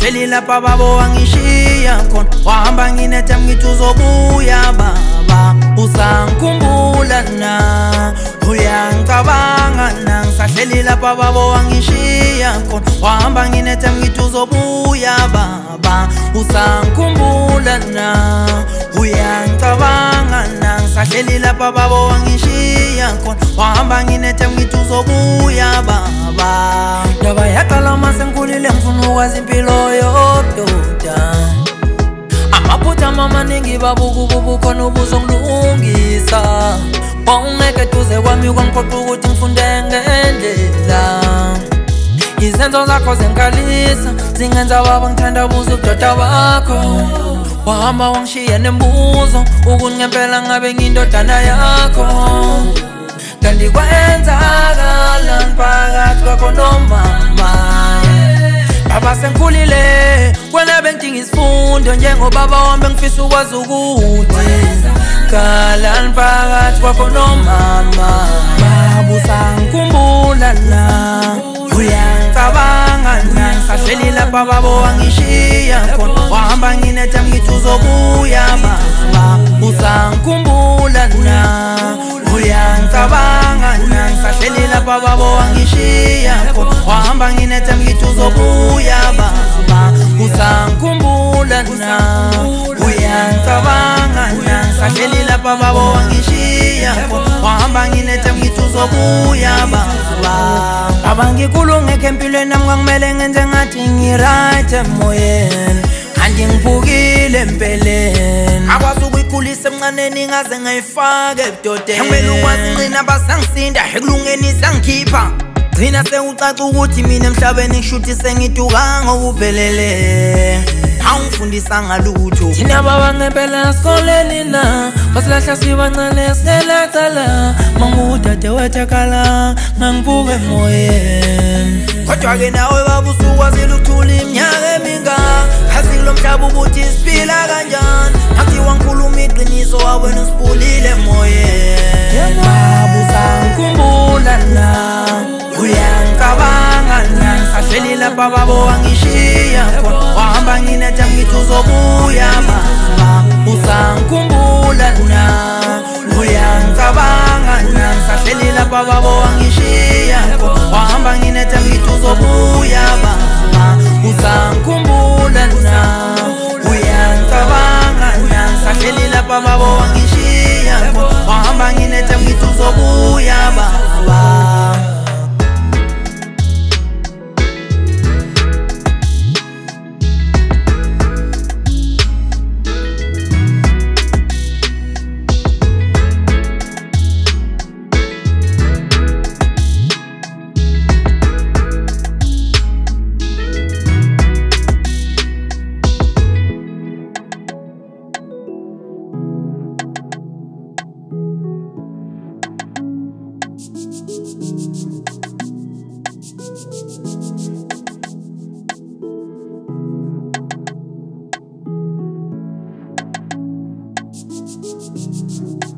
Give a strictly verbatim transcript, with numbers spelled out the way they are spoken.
Sahleli lapha babo wangishiya khona, wahamba nginetha ngithi uzobuya baba. Usangikhumbula na, uyangicabanga na. Sahleli lapha babo wangishiya khona, wahamba nginetha ngithi uzobuya baba. Usangikhumbula na, uyangicabanga na. Sahleli lapha babo wangishiya khona, wahamba nginetha ngithi uzobuya baba. Ndaba yaqala mase ngikhulile ngifuna ukwazi impilo yobudoda. Amaphutha amaningi babukububu khona ubuzongilungisa. Wawungeke duze kwami kwangiphoqa ukuthi ngifunde ngendlela. Izenzo zakho zenkalisa zingenza baba ngithandabuze ubudoda bakho. Wahamba wangishiya nembuzo ukuthi ngempela ngabe ngiyindodana yakho. Kanti kwenzakalani phakathi kwakho nomama? Baba sengikhulile kwena bengidinga isifundo, njengobaba wami ngifisa ukwazi ukuthi kalani phakathi kwakho nomama. Baba usangikhumbula la, uyangicabanga na. Sahleli lapha babo wangishiya khona, wahamba nginetha ngithi uzobuya baba. Usangikhumbula na, uyangicabanga na. Sahleli lapha babo wangishiya khona, wahamba nginetha ngithi uzobuya baba. Usangikhumbula na, uyangicabanga na. Sahleli lapha babo wangishiya khona, wahamba nginetha ngithi uzobuya baba. Abangikhulungekho empilweni nami kwangimele ngenze ngathi ngi-right emoyeni, kanti ngiphukile empeleni. Akwazi ukuyikhulisa emncaneni ngaze ngayifaka ebudodeni. Ngimele ukwazi ngcina basangisinda ekulungeni sangikhipha. Gcina sewucaca ukuthi mina emhlabeni ngishuthi sengiduka ngokuphelele. Awungifundisanga lutho. Thina baba ngempela sikoleni na, basilahla sibancane singelacala. Mangudade wethekala ngangiphuka emoyeni. Kodwa-ke nawe baba usukwazile ukuthula iminyaka emingaka. Azi lo mhlaba ukuthi siphila kanjani, akuthiwa ngikhuluma iqiniso wawena usibulile emoyeni. Baba usangikhumbula na, uyangicabanga na. Sahleli lapha babo wangishiya khona, wahamba nginetha ngithi uzobuya baba. Usangikhumbula na, uyangicabanga na. Sahleli lapha babo wangishiya khona, wahamba nginetha ngithi uzobuya baba. Usangikhumbula na, uyangicabanga na. Sahleli lapha babo wangishiya khona, wahamba nginetha ngithi uzobuya baba. We'll be right back.